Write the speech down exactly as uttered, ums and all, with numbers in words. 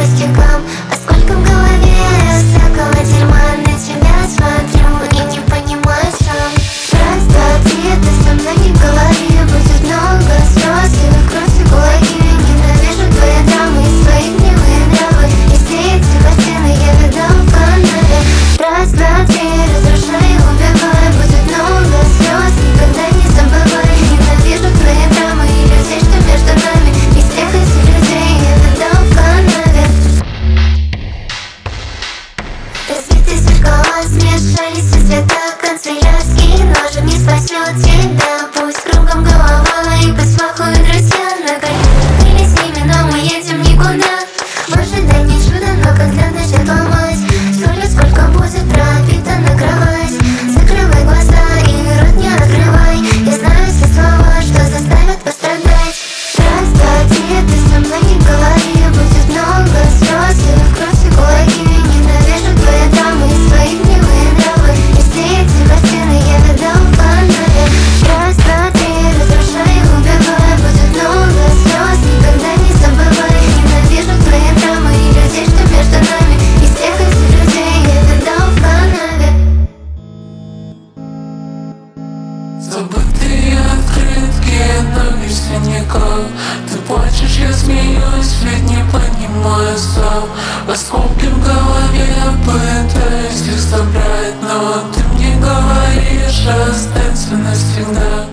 пустякам, а сколько в голове всякого дерьма. На тебя смотрю и не понимаю сам. Раз, два, три, ты со мной не говори. Будет много слез и выкрути кулаки. Ненавижу твои драмы и свои гнилые нравы. И все эти картины я видал в канале. Раз, два, три, разрушай и убивай. Будет много слез, никогда не забывай. Ненавижу твои драмы и людей, что между нами. И всех этих людей я видал в канале. Разбитые зеркала смешались все цвета. Канцелярский ножик не спасет тебя. Пусть кругом голова и посмахуют друзья. Наконец с ними, но мы едем никуда. В ожидании чуда, но когда начнет ломать, стулья сколько будет пропитана кровать. Закрывай глаза и рот не открывай. Я знаю все слова, что заставят пострадать. Раз, два, три, ты со мной не говори. Будет много слез и вкрути кулаки. Ненавижу твои драмы и свои гнилые нравы. И все эти картины я видал в канале. Раз, два, три, разрушай и убивай. Будет много слез, никогда не забывай. Ненавижу твои драмы и людей, что между нами. И всех этих людей я видал в канаве. Забытые открытки, но без синяков. Ты плачешь, я смеюсь, ведь не понимаю слов. Осколки в голове, пытаюсь их собрать, но ты мне говоришь, останься навсегда.